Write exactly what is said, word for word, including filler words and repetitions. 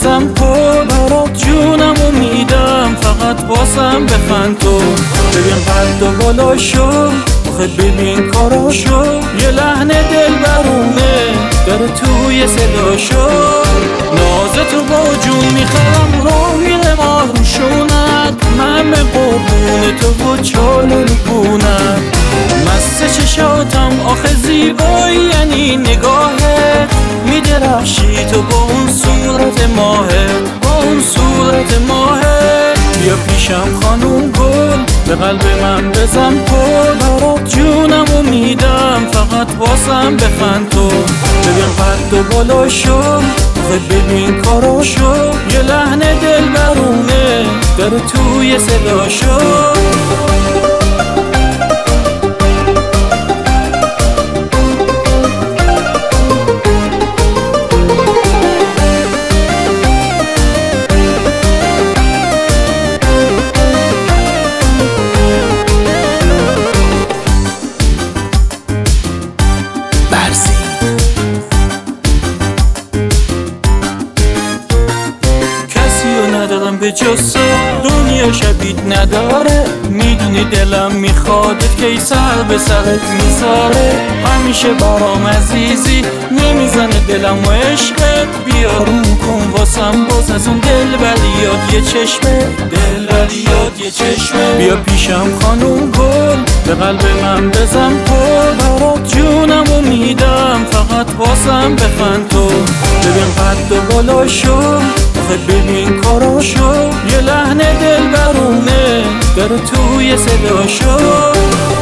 بزن پر برات جونمو میدم، فقط واسم بخند تو. ببین قد و بالاشو، آخه ببین کاراشو، یه لحن دل برونه داره توی صداشو. نازتو با جون میخرم رو میره ماروشونت، من به قربون تو و چال رکونت. مست چشاتم آخه زیبایی یعنی نگاهت، میدرخشی تو با اون صورت ماهت، با اون صورت ماهت. بیا پیشم خانوم گل، به قلب من بزن پر برات جونمو میدم، فقط واسم بخند تو. ببین قد و بالاشو، آخه ببین کاراشو، یه لحن دل برونه داره توی صداشو. ندارم به جز دنیا شبیت نداره، میدونی دلم میخوادت که سر به سرت میذاره. همیشه برام عزیزی، نمیزنه دلم و عشقت. بیا رو کن واسم باز از اون دل بلیاد یه چشمه، دل بلیاد یه چشمه. بیا پیشم خانوم گل، به قلب من بزن پر برات جونمو میدم، فقط واسم بخند تو. ببین قد و بالاشو، آخه ببین کاراشو، یه لحن دل برونه داره توی صداشو.